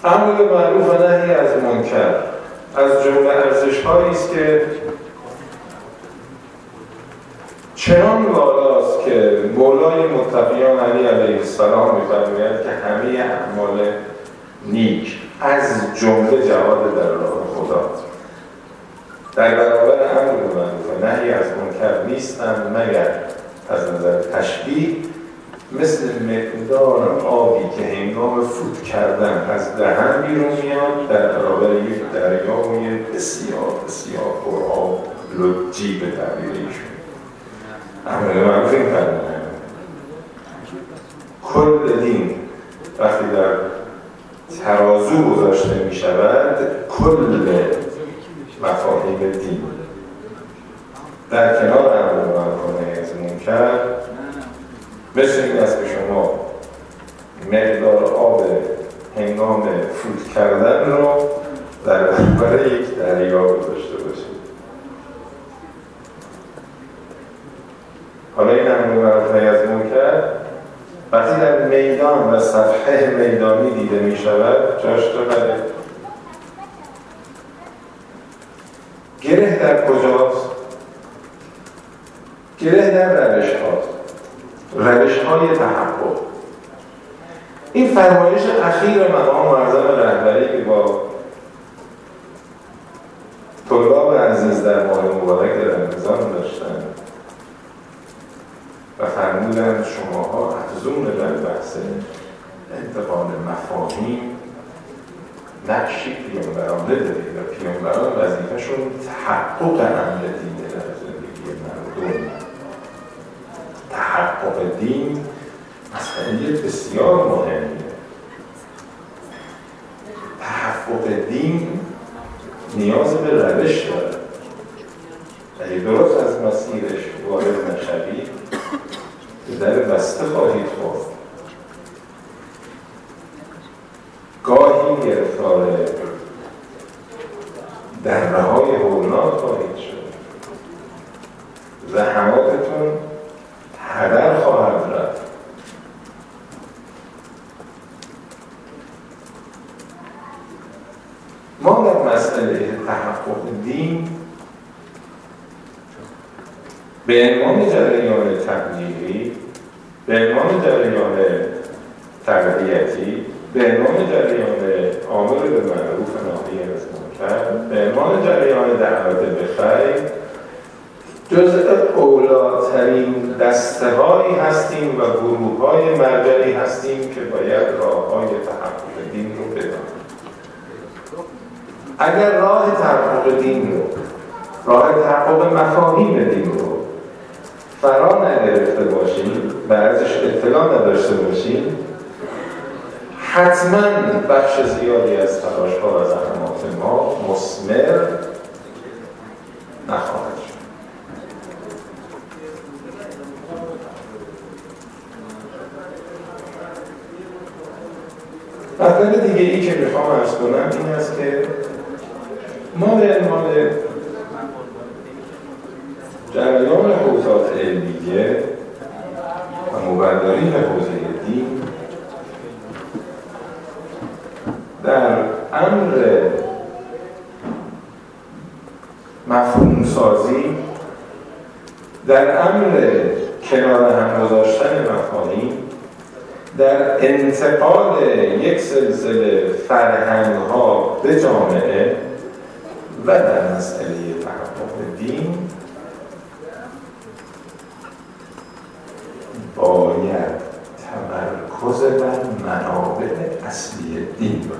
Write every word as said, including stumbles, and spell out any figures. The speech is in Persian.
امر به معروف و نهی از منکر از جمله ارزش‌هایی است که چنان والاست که مولای متقیان علی علیه السلام می‌فرماید که همه اعمال نیک از جمله جهاد در راه خدا در برابر امر به معروف و نهی از منکر نیستند مگر از نظر تشبیه مثل مقدار آبی که هنگام فوت کردن از دهن بیرون میاد در برابر یک دریای بسیار بسیار پرآب لجی به تعبیر ایشون. امر به معروف این فرمونه کل دین وقتی در ترازو گذاشته می شود کل مفاهیم دین در کنار امر به معروف و نهی از منکر مثل این است که شما مقدار آب هنگام فوت کردن رو در برابر یک دریا گذاشته باشید. حالا این امر به معروف و نهی از منکر وقتی در میدان و صفحه میدانی دیده می شود جاش چقدره؟ گره در کجاست؟ گره در روش هاست، روش های تحقق. این فرمایش اخیر مقام معظم رهبری که با طلاب عزیز در ماه مبارک رمضان داشتن و فرمودند شماها افزون در بحث انتقال مفاهیم نقشی پیامبرانه دارید و پیامبران وظیفه‌شون تحقق امر دینه در زندگی مردم. تحقق دین مسئله بسیار مهمیه. تحقق دین نیاز به روش داره. اگه درست از مسیرش وارد نشوید در بسته خواهید خورد. گاهی گرفتار دره‌های هولناک خواهید شد. زحماتتون هدر خواهد رفت. ما در مسئله تحقق دین به عنوان جریان تبلیغی، به عنوان جریان تربیتی، به عنوان جریان آمر به معروف و نهی از منکر، به عنوان جریان دعوت به خیر جزء اولاترین دسته‌هایی هستیم و گروه‌های مرجعی هستیم که باید راه‌های تحقق دین رو بدانیم. اگر راه تحقق دین رو، راه تحقق مفاهیم دین رو فرا نگرفته باشیم و ازش اطلاع نداشته باشیم، حتما بخش زیادی از تلاش‌ها و زحمات ما مثمر نخواهد شد. مطلب دیگه ای که میخوام عرض کنم این است که ما به عنوان جریان حوزات علمیه و مبلغین حوزه دین در امر مفهوم سازی، در امر کنار هم گذاشتن مفاهیم، در انتقال یک سلسله فرهنگ‌ها به جامعه و در مسئله تحقق دین باید تمرکز بر منابع اصلی دین